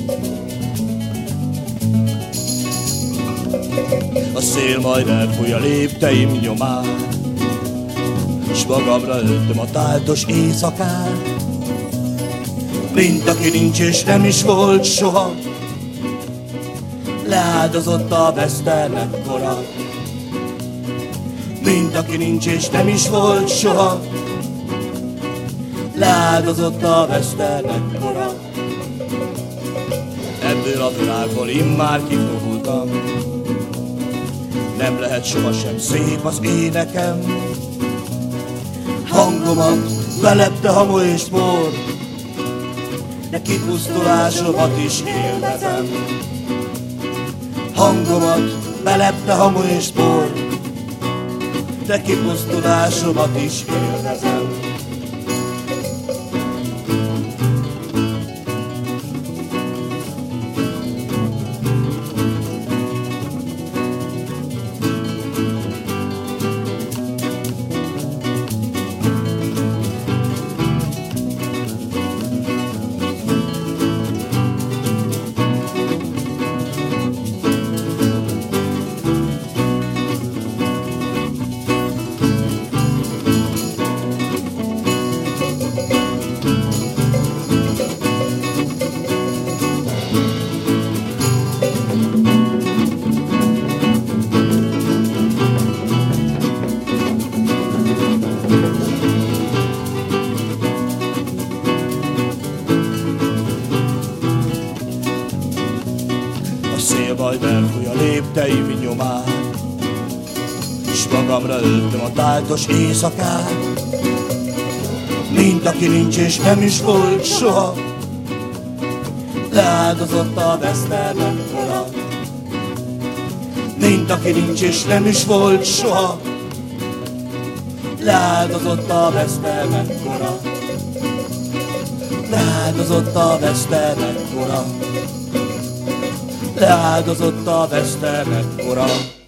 A szél majd elfúj a lépteim nyomán, s magamra öltöm a táltos éjszakát. Mint aki nincs és nem is volt soha, leáldozott a veszternek kora. Mint aki nincs és nem is volt soha, leáldozott a veszternek kora. Ebből a világból immár kifogultam, nem lehet sohasem szép az énekem. Hangomat belepte hamu és por, de kipusztulásomat is élvezem. Hangomat belepte hamu és por, de kipusztulásomat is élvezem. A szél majd elfúj a lépteim nyomán, s magamra öltöm a táltos éjszakát. Mint aki nincs és nem is volt soha, leáldozott a veszternek kora. Mint aki nincs és nem is volt soha, leáldozott a veszternek kora. Leáldozott a veszternek kora. Leáldozott a veszternek kora.